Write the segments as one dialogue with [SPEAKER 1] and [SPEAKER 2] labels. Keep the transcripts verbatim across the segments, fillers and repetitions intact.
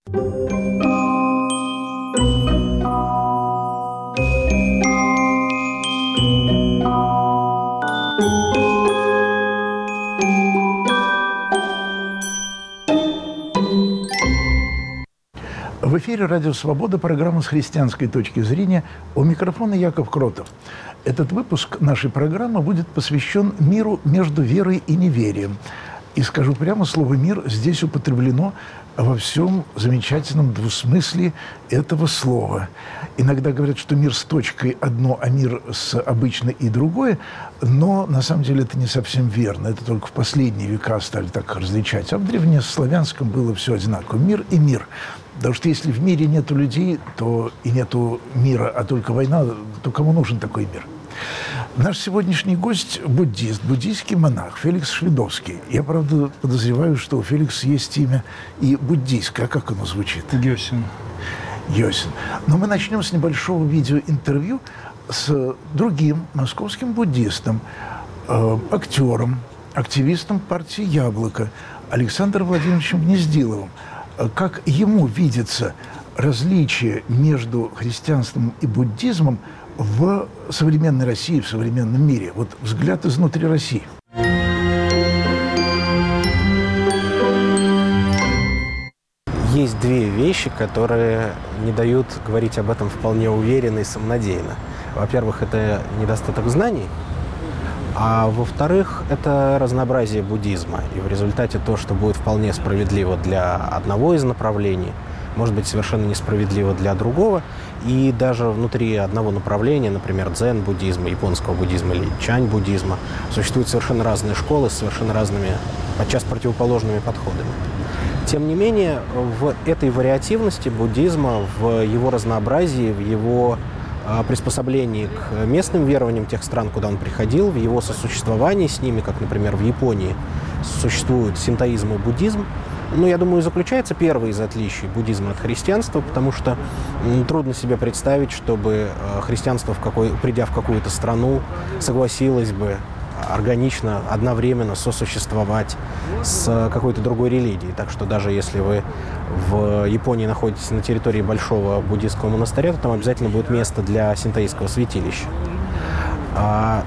[SPEAKER 1] В эфире «Радио Свобода», программа «С христианской точки зрения». У микрофона Яков Кротов. Этот выпуск нашей программы будет посвящен миру между верой и неверием. И скажу прямо, слово «мир» здесь употреблено во всем замечательном двусмыслии этого слова. Иногда говорят, что мир с точкой одно, а мир с обычной и другое, но на самом деле это не совсем верно. Это только в последние века стали так различать. А в древнеславянском было все одинаково. Мир и мир. Потому что если в мире нету людей, то и нету мира, а только война, то кому нужен такой мир? Наш сегодняшний гость – буддист, буддийский монах Феликс Шведовский. Я, правда, подозреваю, что у Феликса есть имя и буддийское. А как оно звучит?
[SPEAKER 2] Йосин.
[SPEAKER 1] Йосин. Но мы начнем с небольшого видеоинтервью с другим московским буддистом, э, актером, активистом партии «Яблоко» Александром Владимировичем Гнездиловым. Как ему видится различие между христианством и буддизмом в современной России, в современном мире? Вот взгляд изнутри России.
[SPEAKER 3] Есть две вещи, которые не дают говорить об этом вполне уверенно и самонадеянно. Во-первых, это недостаток знаний, а во-вторых, это разнообразие буддизма. И в результате то, что будет вполне справедливо для одного из направлений, может быть совершенно несправедливо для другого. И даже внутри одного направления, например, дзен-буддизма, японского буддизма или чань-буддизма, существуют совершенно разные школы с совершенно разными, подчас противоположными подходами. Тем не менее, в этой вариативности буддизма, в его разнообразии, в его приспособлении к местным верованиям тех стран, куда он приходил, в его сосуществовании с ними, как, например, в Японии существуют синтоизм и буддизм. Но, я думаю, заключается первое из отличий буддизма от христианства, потому что трудно себе представить, чтобы христианство, в какой, придя в какую-то страну, согласилось бы органично, одновременно сосуществовать с какой-то другой религией. Так что даже если вы в Японии находитесь на территории большого буддийского монастыря, то там обязательно будет место для синтоистского святилища. А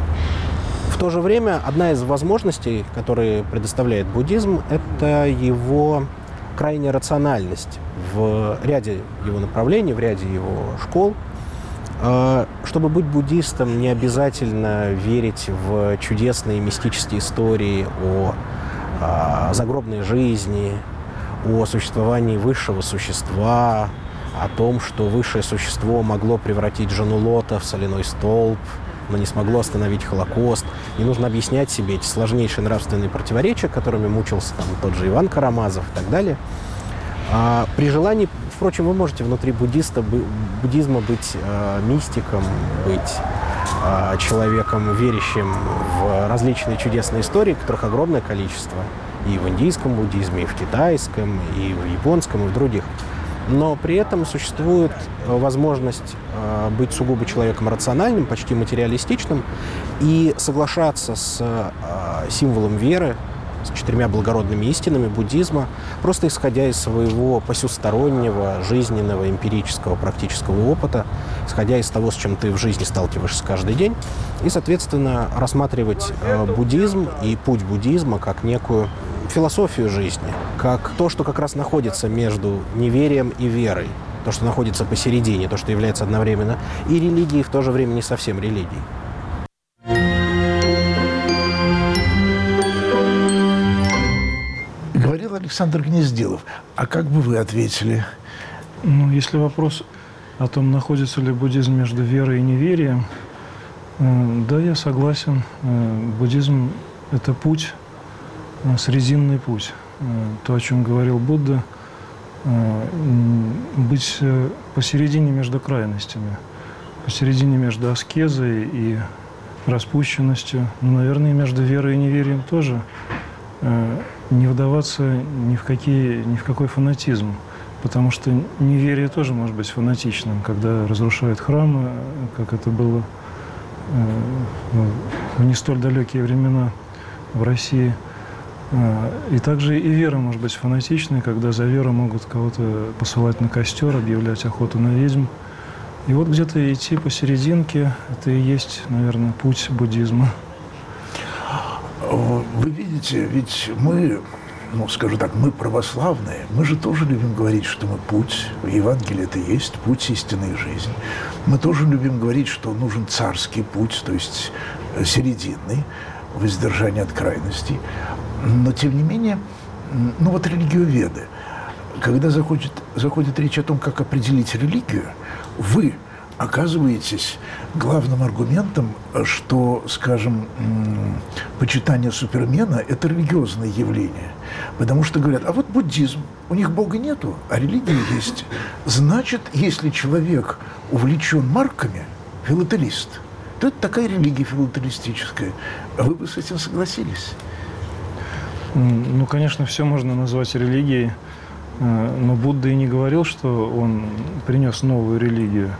[SPEAKER 3] в то же время одна из возможностей, которые предоставляет буддизм, это его крайняя рациональность в ряде его направлений, в ряде его школ. Чтобы быть буддистом, не обязательно верить в чудесные мистические истории о, о загробной жизни, о существовании высшего существа, о том, что высшее существо могло превратить жену Лота в соляной столб, но не смогло остановить Холокост. Не нужно объяснять себе эти сложнейшие нравственные противоречия, которыми мучился там тот же Иван Карамазов и так далее. А при желании, впрочем, вы можете внутри буддиста, буддизма быть э, мистиком, быть э, человеком, верящим в различные чудесные истории, которых огромное количество и в индийском буддизме, и в китайском, и в японском, и в других. Но при этом существует возможность э, быть сугубо человеком рациональным, почти материалистичным, и соглашаться с э, символом веры, с четырьмя благородными истинами буддизма, просто исходя из своего посюстороннего, жизненного, эмпирического, практического опыта, исходя из того, с чем ты в жизни сталкиваешься каждый день, и, соответственно, рассматривать э, буддизм и путь буддизма как некую философию жизни, как то, что как раз находится между неверием и верой, то, что находится посередине, то, что является одновременно и религией, в то же время не совсем религией.
[SPEAKER 1] Говорил Александр Гнездилов. А как бы вы ответили?
[SPEAKER 2] Ну, если вопрос о том, находится ли буддизм между верой и неверием, э, да, я согласен. Э, буддизм – это путь, э, срединный путь. Э, то, о чем говорил Будда, э, быть э, посередине между крайностями, посередине между аскезой и распущенностью, ну, наверное, и между верой и неверием тоже. Э, не вдаваться ни в, какие, ни в какой фанатизм, потому что неверие тоже может быть фанатичным, когда разрушают храмы, как это было э, в не столь далекие времена в России. И также и вера может быть фанатичной, когда за веру могут кого-то посылать на костер, объявлять охоту на ведьм. И вот где-то идти посерединке – это и есть, наверное, путь буддизма.
[SPEAKER 1] Вы видите, ведь мы, ну, скажу так, мы православные, мы же тоже любим говорить, что мы путь, в Евангелии это и есть путь истинной жизни. Мы тоже любим говорить, что нужен царский путь, то есть серединный, воздержание от крайностей. Но, тем не менее, ну вот религиоведы, когда заходит, заходит речь о том, как определить религию, вы оказываетесь главным аргументом, что, скажем, почитание Супермена – это религиозное явление. Потому что говорят, а вот буддизм, у них Бога нету, а религия есть. Значит, если человек увлечен марками, филателист, то это такая религия филателистическая. А вы бы с этим согласились?
[SPEAKER 2] Ну, конечно, все можно назвать религией, но Будда и не говорил, что он принес новую религию.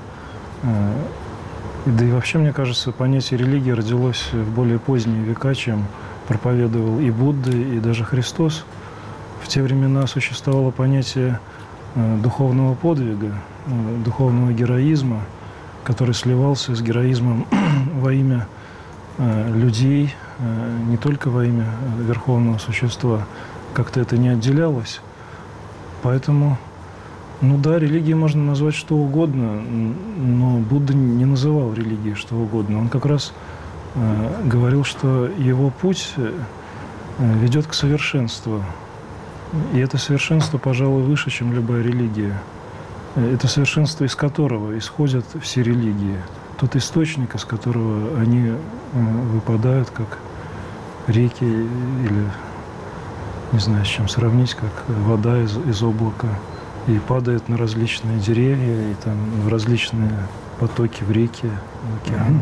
[SPEAKER 2] Да и вообще, мне кажется, понятие религии родилось в более поздние века, чем проповедовал и Будда, и даже Христос. В те времена существовало понятие духовного подвига, духовного героизма, который сливался с героизмом во имя людей, не только во имя верховного существа. Как-то это не отделялось. Поэтому, ну да, религией можно назвать что угодно, но Будда не называл религией что угодно. Он как раз э, говорил, что его путь э, ведет к совершенству. И это совершенство, пожалуй, выше, чем любая религия. Это совершенство, из которого исходят все религии. Тот источник, из которого они э, выпадают, как реки или, не знаю, с чем сравнить, как вода из, из облака, и падает на различные деревья, и там в различные потоки, в реки, в океаны.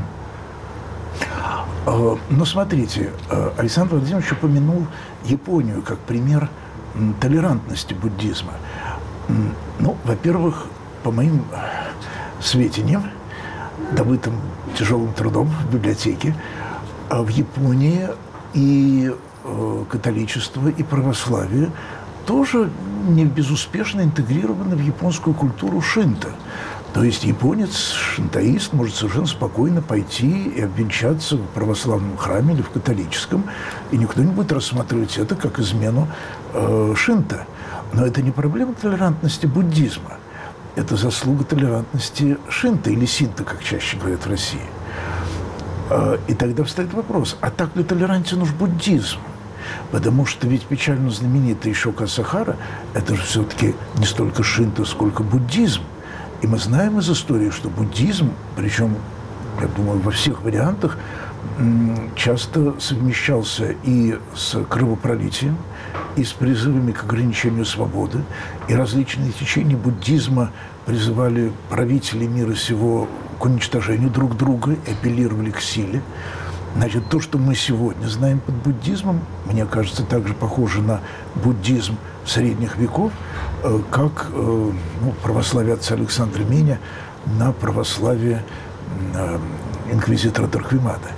[SPEAKER 1] Mm-hmm. Ну, смотрите, Александр Владимирович упомянул Японию как пример толерантности буддизма. Ну, во-первых, по моим сведениям, добытым тяжелым трудом в библиотеке, в Японии и католичество, и православие тоже не безуспешно интегрированы в японскую культуру шинто. То есть японец, шинтоист, может совершенно спокойно пойти и обвенчаться в православном храме или в католическом, и никто не будет рассматривать это как измену э, шинто. Но это не проблема толерантности буддизма. Это заслуга толерантности шинто или синто, как чаще говорят в России. И тогда встает вопрос, а так ли толерантен уж буддизм? Потому что ведь печально знаменитый Ишока Асахара – это же все-таки не столько шинто, сколько буддизм. И мы знаем из истории, что буддизм, причем, я думаю, во всех вариантах, часто совмещался и с кровопролитием, и с призывами к ограничению свободы, и различные течения буддизма призывали правителей мира сего к уничтожению друг друга и апеллировали к силе. Значит, то, что мы сегодня знаем под буддизмом, мне кажется, также похоже на буддизм средних веков, как ну, православие отца Александра Меня на православие инквизитора Торквемада.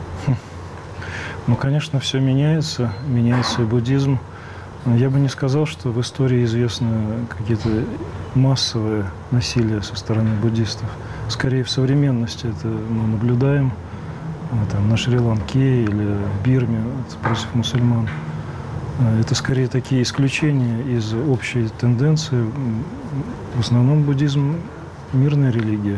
[SPEAKER 2] Ну, конечно, все меняется, меняется и буддизм. Я бы не сказал, что в истории известны какие-то массовые насилия со стороны буддистов. Скорее, в современности это мы наблюдаем там, на Шри-Ланке или в Бирме против мусульман. Это скорее такие исключения из общей тенденции. В основном буддизм – мирная религия.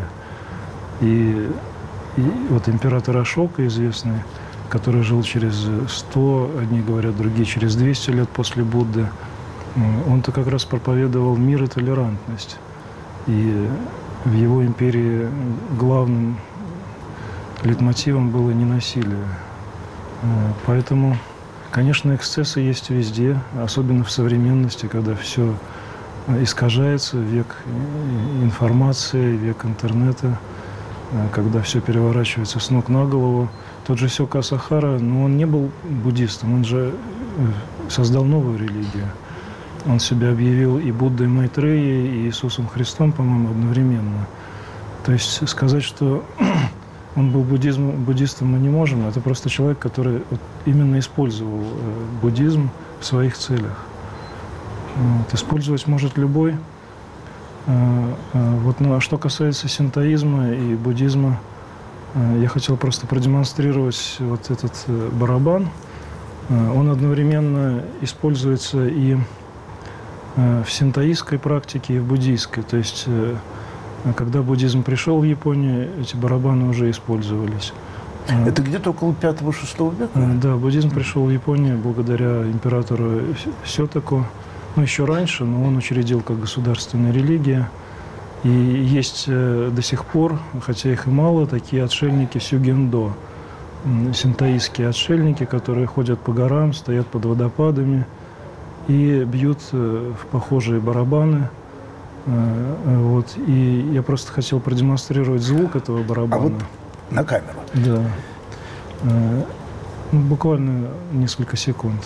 [SPEAKER 2] И, и вот император Ашока, известный, который жил через сто, одни говорят, другие через двести лет после Будды, он-то как раз проповедовал мир и толерантность. И в его империи главным лейтмотивом было ненасилие. Поэтому, конечно, эксцессы есть везде, особенно в современности, когда все искажается, век информации, век интернета, когда все переворачивается с ног на голову. Тот же Сёка Асахара, ну, он не был буддистом, он же создал новую религию. Он себя объявил и Буддой Майтреей, и Иисусом Христом, по-моему, одновременно. То есть сказать, что он был буддизм, буддистом, мы не можем. Это просто человек, который вот именно использовал э, буддизм в своих целях. Вот. Использовать может любой. Э, э, вот, ну, а что касается синтоизма и буддизма, э, я хотел просто продемонстрировать вот этот э, барабан. Э, он одновременно используется и э, в синтоистской практике, и в буддийской. То есть э, когда буддизм пришел в Японию, эти барабаны уже использовались.
[SPEAKER 1] Это где-то около пятого-шестого века?
[SPEAKER 2] Да, буддизм пришел в Японию благодаря императору Сётоку. Ну, еще раньше, но он учредил как государственная религия. И есть до сих пор, хотя их и мало, такие отшельники сюгендо. Синтоистские отшельники, которые ходят по горам, стоят под водопадами и бьют в похожие барабаны. Вот, и я просто хотел продемонстрировать звук этого барабана.
[SPEAKER 1] А вот на камеру?
[SPEAKER 2] Да. Ну, буквально несколько секунд.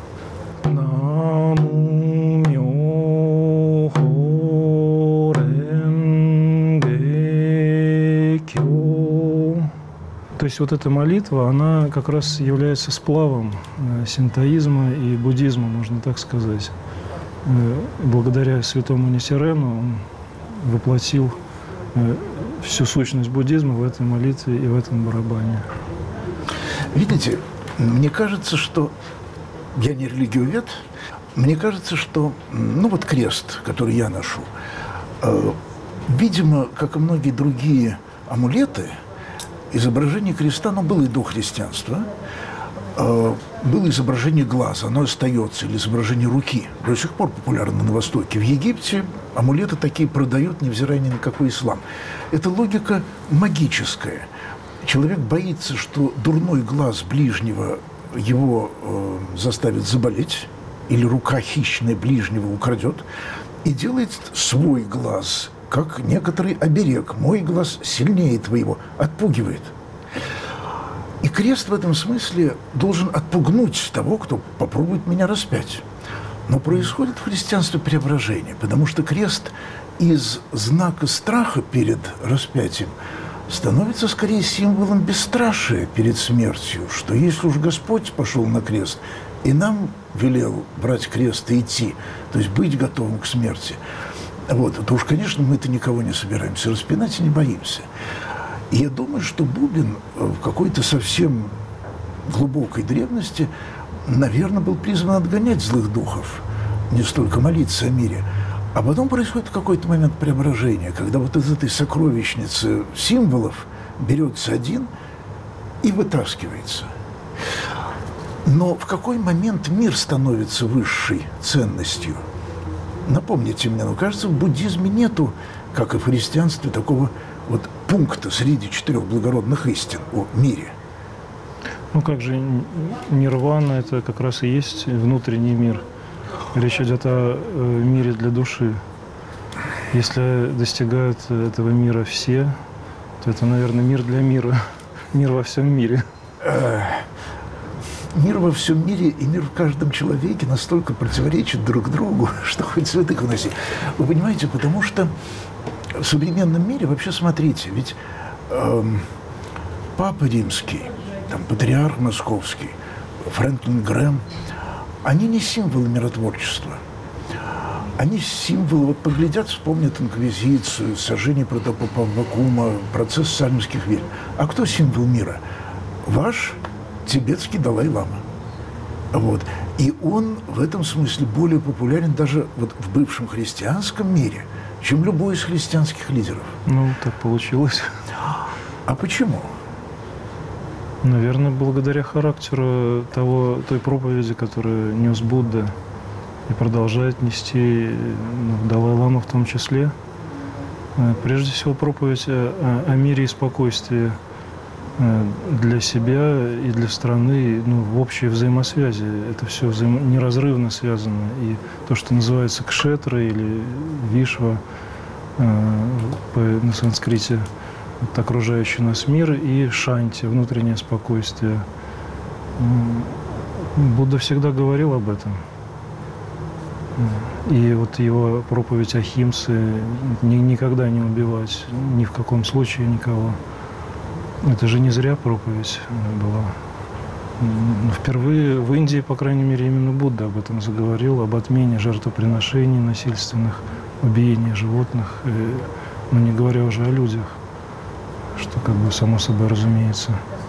[SPEAKER 2] То есть вот эта молитва, она как раз является сплавом синтоизма и буддизма, можно так сказать. Благодаря святому Нисирену он воплотил всю сущность буддизма в этой молитве и в этом барабане.
[SPEAKER 1] Видите, мне кажется, что я не религиовед, мне кажется, что, ну вот крест, который я ношу, э, видимо, как и многие другие амулеты, изображение креста, оно было и до христианства, э, было изображение глаза, оно остается, или изображение руки, до сих пор популярно на Востоке. В Египте амулеты такие продают, невзирая ни на какой ислам. Это логика магическая. Человек боится, что дурной глаз ближнего его э, заставит заболеть, или рука хищная ближнего украдет, и делает свой глаз, как некоторый оберег. Мой глаз сильнее твоего, отпугивает. И крест в этом смысле должен отпугнуть того, кто попробует меня распять. Но происходит в христианстве преображение, потому что крест из знака страха перед распятием становится скорее символом бесстрашия перед смертью, что если уж Господь пошел на крест и нам велел брать крест и идти, то есть быть готовым к смерти, вот, то уж, конечно, мы-то никого не собираемся распинать и не боимся. И я думаю, что Бубен в какой-то совсем глубокой древности, наверное, был призван отгонять злых духов, не столько молиться о мире. А потом происходит какой-то момент преображения, когда вот из этой сокровищницы символов берется один и вытаскивается. Но в какой момент мир становится высшей ценностью? Напомните мне, но кажется, в буддизме нету, как и в христианстве, такого вот пункта среди четырех благородных истин о мире.
[SPEAKER 2] Ну как же, нирвана – это как раз и есть внутренний мир. Речь идет о мире для души. Если достигают этого мира все, то это, наверное, мир для мира. Мир во всем мире.
[SPEAKER 1] Мир во всем мире и мир в каждом человеке настолько противоречат друг другу, что хоть святых уноси. Вы понимаете, потому что в современном мире, вообще смотрите, ведь эм, Папа Римский, там, Патриарх Московский, Фрэнклин Грэм, они не символы миротворчества. Они символы, вот поглядят, вспомнят инквизицию, сожжение протопопа Аввакума, процесс сальмских ведьм. А кто символ мира? Ваш тибетский Далай-лама. Вот. И он в этом смысле более популярен даже вот в бывшем христианском мире, чем любой из христианских лидеров.
[SPEAKER 2] Ну, так получилось.
[SPEAKER 1] А почему?
[SPEAKER 2] Наверное, благодаря характеру того, той проповеди, которую нес Будда и продолжает нести, ну, Далай-лама в том числе. Прежде всего, проповедь о, о мире и спокойствии для себя и для страны, ну, в общей взаимосвязи. Это все взаим... неразрывно связано. И то, что называется кшетра или вишва э, на санскрите, это окружающий нас мир, и шанти, внутреннее спокойствие. Будда всегда говорил об этом. И вот его проповедь Ахимсы, ни, никогда не убивать, ни в каком случае никого. Это же не зря проповедь была. Впервые в Индии, по крайней мере, именно Будда об этом заговорил, об отмене жертвоприношений насильственных, убиения животных, и, ну, не говоря уже о людях, что как бы само собой разумеется.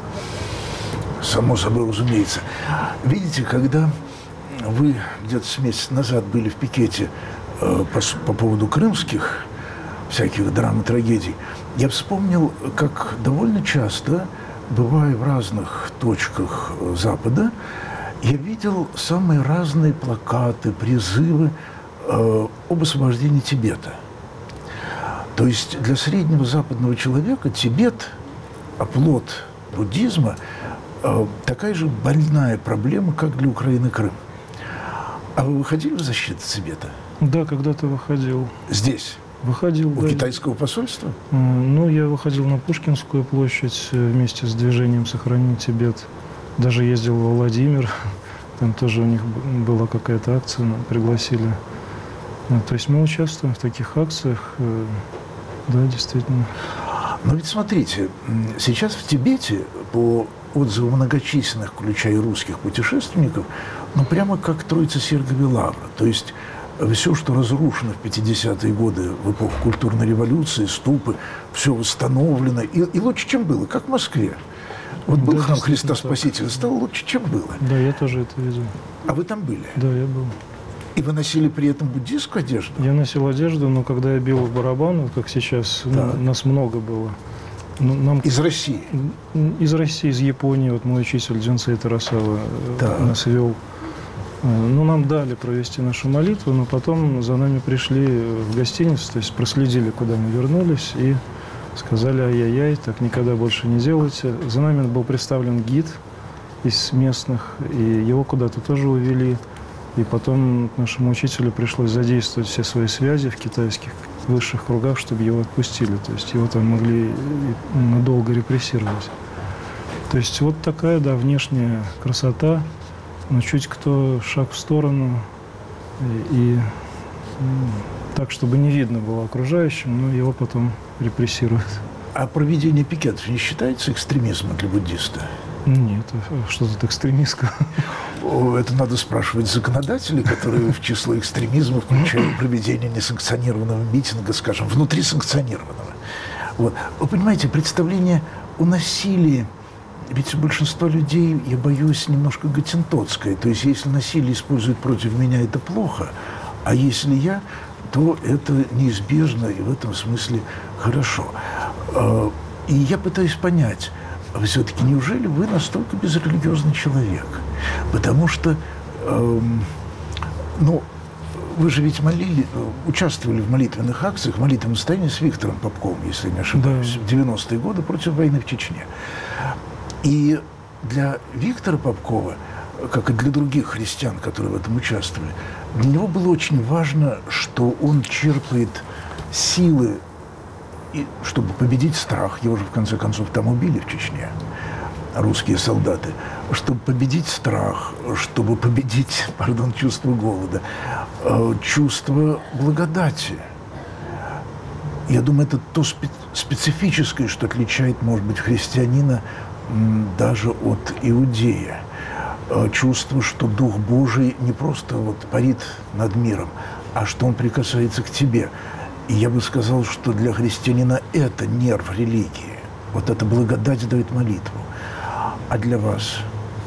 [SPEAKER 1] Само собой разумеется. Видите, когда вы где-то с месяц назад были в пикете э, по, по поводу крымских всяких драм и трагедий, я вспомнил, как довольно часто, бывая в разных точках Запада, я видел самые разные плакаты, призывы э, об освобождении Тибета. То есть для среднего западного человека Тибет, оплот буддизма, э, такая же больная проблема, как для Украины Крым. А вы выходили в защиту Тибета?
[SPEAKER 2] Да, когда-то выходил.
[SPEAKER 1] Здесь?
[SPEAKER 2] Выходил,
[SPEAKER 1] У
[SPEAKER 2] да.
[SPEAKER 1] китайского посольства?
[SPEAKER 2] Ну, я выходил на Пушкинскую площадь вместе с движением «Сохрани Тибет». Даже ездил во Владимир. Там тоже у них была какая-то акция, нас пригласили. То есть мы участвуем в таких акциях. Да, действительно.
[SPEAKER 1] Но ведь смотрите, сейчас в Тибете, по отзывам многочисленных, включая русских путешественников, ну, прямо как Троица Сергиева Лавра. То есть все, что разрушено в пятидесятые годы, в эпоху культурной революции, ступы, все восстановлено. И, и лучше, чем было, как в Москве. Вот был
[SPEAKER 2] да,
[SPEAKER 1] храм Христа
[SPEAKER 2] так.
[SPEAKER 1] Спасителя, стало лучше, чем было.
[SPEAKER 2] Да, я тоже это видел.
[SPEAKER 1] А вы там были?
[SPEAKER 2] Да, я был.
[SPEAKER 1] И вы носили при этом буддийскую одежду?
[SPEAKER 2] Я носил одежду, но когда я бил в барабан, как сейчас, ну, нас много было. Ну, нам...
[SPEAKER 1] Из России?
[SPEAKER 2] Из России, из Японии. Вот мой учитель Дзюнцэй Тарасава нас вел. Ну, нам дали провести нашу молитву, но потом за нами пришли в гостиницу, то есть проследили, куда мы вернулись, и сказали: ай-яй-яй, так никогда больше не делайте. За нами был представлен гид из местных, и его куда-то тоже увели. И потом нашему учителю пришлось задействовать все свои связи в китайских высших кругах, чтобы его отпустили. То есть его там могли надолго репрессировать. То есть вот такая, да, внешняя красота. Но чуть кто шаг в сторону, и, и ну, так, чтобы не видно было окружающим, но его потом репрессируют.
[SPEAKER 1] А проведение пикетов не считается экстремизмом для буддиста?
[SPEAKER 2] Нет, что тут экстремистское?
[SPEAKER 1] Это надо спрашивать законодателей, которые в число экстремизма включают проведение несанкционированного митинга, скажем, внутри санкционированного. Вот. Вы понимаете, представление о насилии, ведь большинство людей, я боюсь, немножко готентотское. То есть, если насилие используют против меня, это плохо. А если я, то это неизбежно и в этом смысле хорошо. И я пытаюсь понять, все-таки неужели вы настолько безрелигиозный человек? Потому что, эм, ну, вы же ведь молили, участвовали в молитвенных акциях, в молитвенном состоянии с Виктором Попковым, если не ошибаюсь, да, в девяностые годы против войны в Чечне. И для Виктора Попкова, как и для других христиан, которые в этом участвовали, для него было очень важно, что он черпает силы, и, чтобы победить страх. Его же, в конце концов, там убили в Чечне, русские солдаты. Чтобы победить страх, чтобы победить, пардон, чувство голода, чувство благодати. Я думаю, это то спе- специфическое, что отличает, может быть, христианина даже от иудея. Чувство, что Дух Божий не просто вот парит над миром, а что Он прикасается к тебе. И я бы сказал, что для христианина это нерв религии. Вот эта благодать дает молитву. А для вас?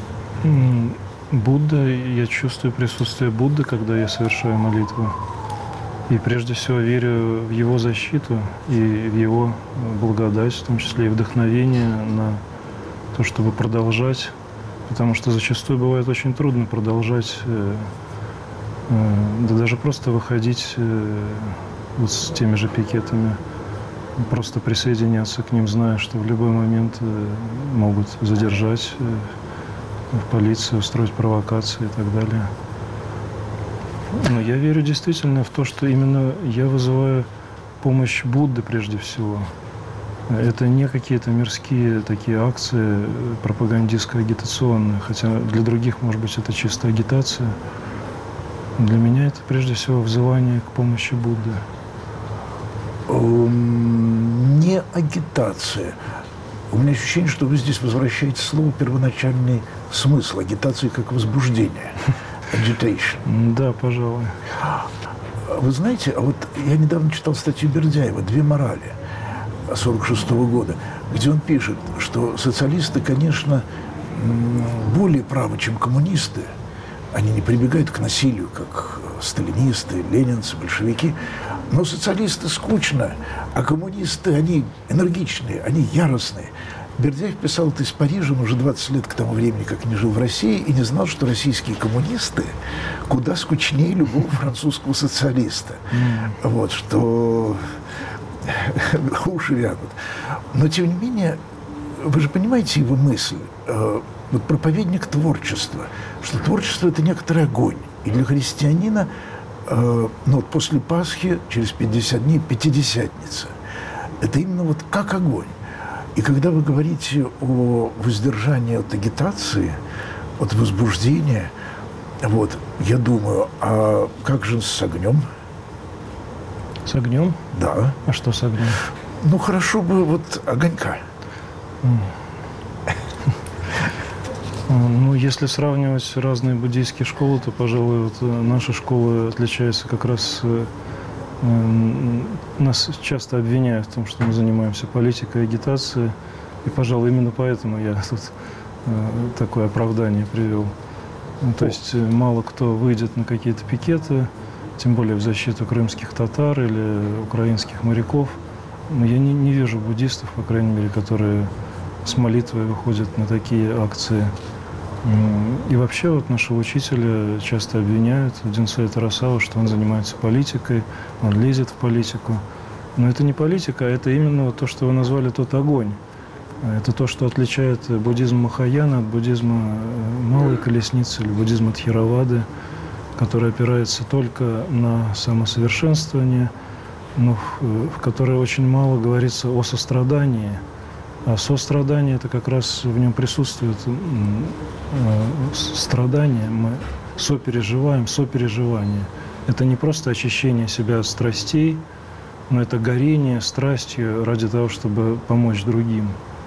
[SPEAKER 2] Будда, я чувствую присутствие Будды, когда я совершаю молитву. И прежде всего верю в Его защиту и в Его благодать, в том числе и вдохновение на то, чтобы продолжать. Потому что зачастую бывает очень трудно продолжать, э, э, да даже просто выходить э, вот с теми же пикетами, просто присоединяться к ним, зная, что в любой момент э, могут задержать э, в полиции, устроить провокации и так далее. Но я верю действительно в то, что именно я вызываю помощь Будды прежде всего. Это не какие-то мирские такие акции пропагандистско-агитационные, хотя для других, может быть, это чисто агитация. Для меня это прежде всего взывание к помощи Будды.
[SPEAKER 1] Не агитация. У меня ощущение, что вы здесь возвращаете слово первоначальный смысл агитации как возбуждение. Agitation.
[SPEAKER 2] Да, пожалуй.
[SPEAKER 1] Вы знаете, а вот я недавно читал статью Бердяева «Две морали» сорок шестого года, где он пишет, что социалисты, конечно, более правы, чем коммунисты. Они не прибегают к насилию, как сталинисты, ленинцы, большевики. Но социалисты скучно, а коммунисты, они энергичные, они яростные. Бердяев писал это из Парижа, он уже двадцать лет к тому времени, как не жил в России, и не знал, что российские коммунисты куда скучнее любого французского социалиста. Mm. Вот, что уши вянут. Но, тем не менее, вы же понимаете его мысль, вот проповедник творчества, что творчество – это некоторый огонь. И для христианина, ну вот после Пасхи, через пятьдесят дней, Пятидесятница – это именно вот как огонь. И когда вы говорите о воздержании от агитации, от возбуждения, вот, я думаю, а как же с огнем?
[SPEAKER 2] С огнем?
[SPEAKER 1] Да.
[SPEAKER 2] А что с огнем?
[SPEAKER 1] Ну, хорошо бы вот огонька.
[SPEAKER 2] Ну, если сравнивать разные буддийские школы, то, пожалуй, вот наша школа отличается как раз... Нас часто обвиняют в том, что мы занимаемся политикой, агитацией. И, пожалуй, именно поэтому я тут такое оправдание привел. То есть мало кто выйдет на какие-то пикеты, тем более в защиту крымских татар или украинских моряков. Но я не, не вижу буддистов, по крайней мере, которые с молитвой выходят на такие акции. И вообще вот нашего учителя часто обвиняют, Динсей Тарасава, что он занимается политикой, он лезет в политику. Но это не политика, а это именно то, что вы назвали тот огонь. Это то, что отличает буддизм Махаяна от буддизма Малой Колесницы или буддизма Тхеравады, который опирается только на самосовершенствование, но в, в которой очень мало говорится о сострадании. А сострадание – это как раз в нем присутствует э, страдание, мы сопереживаем, сопереживание. Это не просто очищение себя от страстей, но это горение страстью ради того, чтобы помочь другим.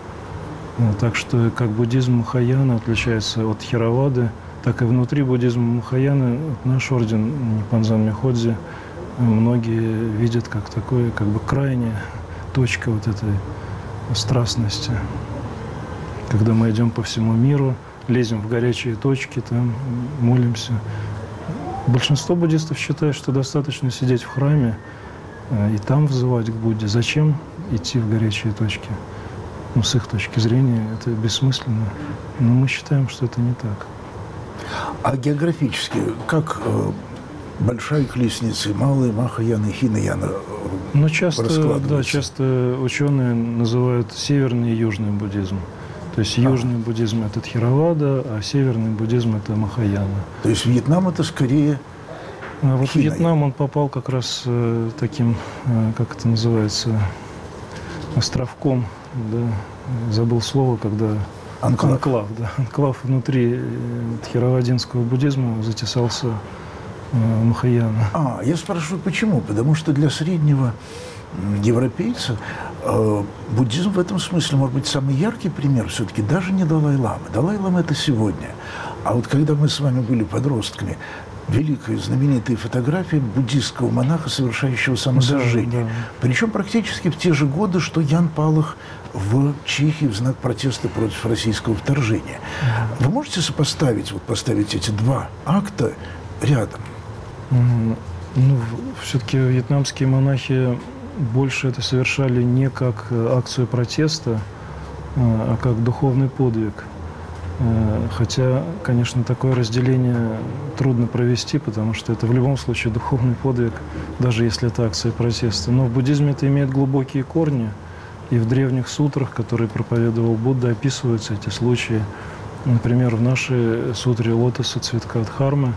[SPEAKER 2] Так что как буддизм Махаяна отличается от Тхеравады, так и внутри буддизма Махаяна наш орден Ниппонзан Миходзи многие видят как такое, как бы крайняя точка вот этой страстности. Когда мы идем по всему миру, лезем в горячие точки, там молимся. Большинство буддистов считает, что достаточно сидеть в храме и там взывать к Будде. Зачем идти в горячие точки? Ну, с их точки зрения это бессмысленно. Но мы считаем, что это не так.
[SPEAKER 1] А географически, как э, большая колесница, малая Махаяна и Хинаяна
[SPEAKER 2] Ну, часто, да, часто ученые называют северный и южный буддизм. То есть южный а. буддизм – это Тхеравада, а северный буддизм – это Махаяна.
[SPEAKER 1] То есть Вьетнам – это скорее
[SPEAKER 2] а вот
[SPEAKER 1] Хинаяна.
[SPEAKER 2] Вьетнам, он попал как раз э, таким, э, как это называется, островком, да, забыл слово, когда…
[SPEAKER 1] Анклав.
[SPEAKER 2] Анклав, да. Анклав внутри тхеравадинского буддизма затесался э, Махаяна.
[SPEAKER 1] А, я спрашиваю, почему? Потому что для среднего европейца э, буддизм в этом смысле, может быть, самый яркий пример все-таки даже не Далай-лама. Далай-лама – это сегодня. А вот когда мы с вами были подростками, великая знаменитая фотография буддистского монаха, совершающего самосожжение. Да, да. Причем практически в те же годы, что Ян Палах в Чехии в знак протеста против российского вторжения. Да. Вы можете сопоставить, вот поставить эти два акта рядом?
[SPEAKER 2] Ну, все-таки вьетнамские монахи больше это совершали не как акцию протеста, а как духовный подвиг. Хотя, конечно, такое разделение трудно провести, потому что это в любом случае духовный подвиг, даже если это акция протеста. Но в буддизме это имеет глубокие корни, и в древних сутрах, которые проповедовал Будда, описываются эти случаи. Например, в нашей сутре лотоса цветка Дхармы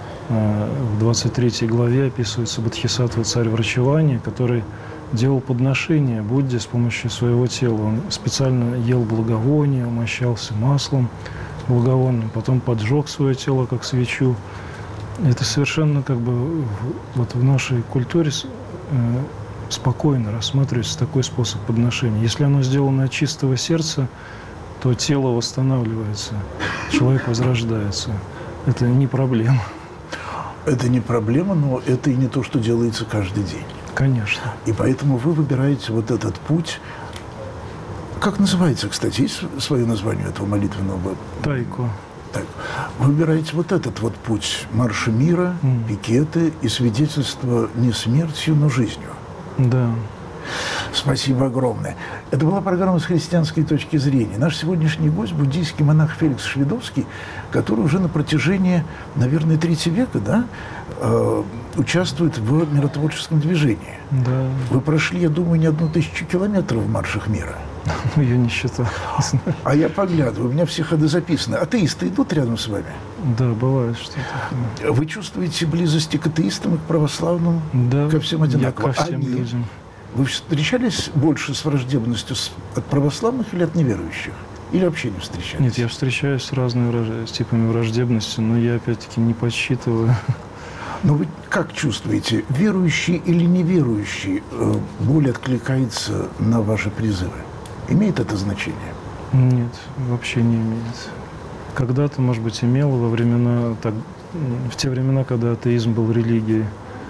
[SPEAKER 2] в двадцать третьей главе описывается Бодхисаттва царь врачевания, который делал подношение Будде с помощью своего тела. Он специально ел благовония, умощался маслом благовонным, потом поджег свое тело как свечу. Это совершенно как бы вот в нашей культуре спокойно рассматривается такой способ подношения. Если оно сделано от чистого сердца, то тело восстанавливается, человек возрождается. Это не проблема.
[SPEAKER 1] Это не проблема, но это и не то, что делается каждый день.
[SPEAKER 2] Конечно.
[SPEAKER 1] И поэтому вы выбираете вот этот путь. Как называется, кстати, есть свое название этого молитвенного?
[SPEAKER 2] Тайко.
[SPEAKER 1] Так, вы выбираете вот этот вот путь марша мира, mm. пикеты и свидетельство не смертью, но жизнью.
[SPEAKER 2] Да.
[SPEAKER 1] Спасибо огромное. Это была программа «С христианской точки зрения». Наш сегодняшний гость – буддийский монах Феликс Шведовский, который уже на протяжении, наверное, третьего века, да, э, участвует в миротворческом движении.
[SPEAKER 2] Да.
[SPEAKER 1] Вы прошли, я думаю, не одну тысячу километров в маршах мира.
[SPEAKER 2] Я не считал.
[SPEAKER 1] А я поглядываю, у меня все ходы записаны. Атеисты идут рядом с вами?
[SPEAKER 2] Да, бывает что-то.
[SPEAKER 1] Вы чувствуете близости к атеистам и к православным?
[SPEAKER 2] Да,
[SPEAKER 1] ко всем одинаково?
[SPEAKER 2] Я ко всем
[SPEAKER 1] Они...
[SPEAKER 2] людям.
[SPEAKER 1] Вы встречались больше с враждебностью от православных или от неверующих? Или вообще не встречались?
[SPEAKER 2] Нет, я встречаюсь с разными враж... с типами враждебности, но я опять-таки не подсчитываю.
[SPEAKER 1] Но вы как чувствуете, верующий или неверующий э, более откликается на ваши призывы? Имеет это значение?
[SPEAKER 2] Нет, вообще не имеет. Когда-то, может быть, имело во времена, так, в те времена, когда атеизм был религией,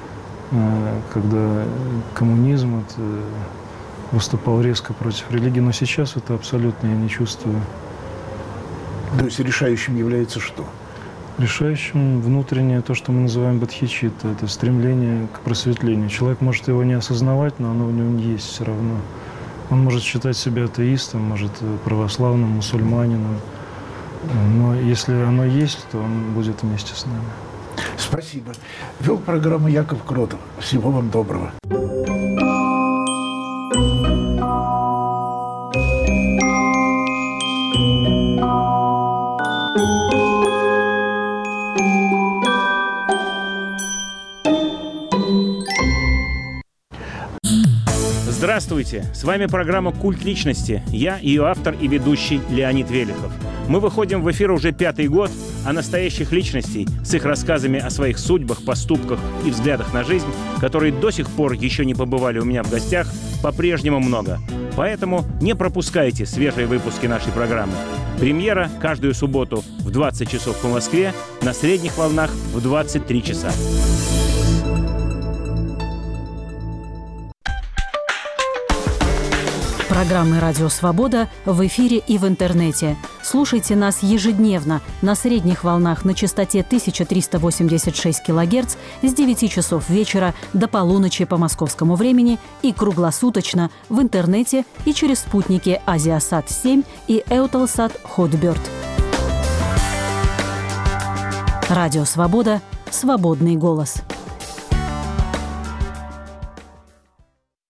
[SPEAKER 2] когда коммунизм это, выступал резко против религии, но сейчас это абсолютно я не чувствую.
[SPEAKER 1] То есть решающим является что?
[SPEAKER 2] Решающим внутреннее то, что мы называем бодхичитта, это стремление к просветлению. Человек может его не осознавать, но оно в нем есть все равно. Он может считать себя атеистом, может православным, мусульманином, но если оно есть, то он будет вместе с нами.
[SPEAKER 1] Спасибо. Вел программу Яков Кротов. Всего вам доброго.
[SPEAKER 4] Здравствуйте! С вами программа «Культ личности». Я ее автор и ведущий Леонид Велихов. Мы выходим в эфир уже пятый год, а настоящих личностей с их рассказами о своих судьбах, поступках и взглядах на жизнь, которые до сих пор еще не побывали у меня в гостях, по-прежнему много. Поэтому не пропускайте свежие выпуски нашей программы. Премьера каждую субботу в двадцать часов по Москве, на средних волнах в двадцать три часа.
[SPEAKER 5] Программы «Радио Свобода» в эфире и в интернете. Слушайте нас ежедневно на средних волнах на частоте тысяча триста восемьдесят шесть килогерц с девяти часов вечера до полуночи по московскому времени и круглосуточно в интернете и через спутники Азиасат семь и Эутelsat Hotbird. Радио Свобода. Свободный голос.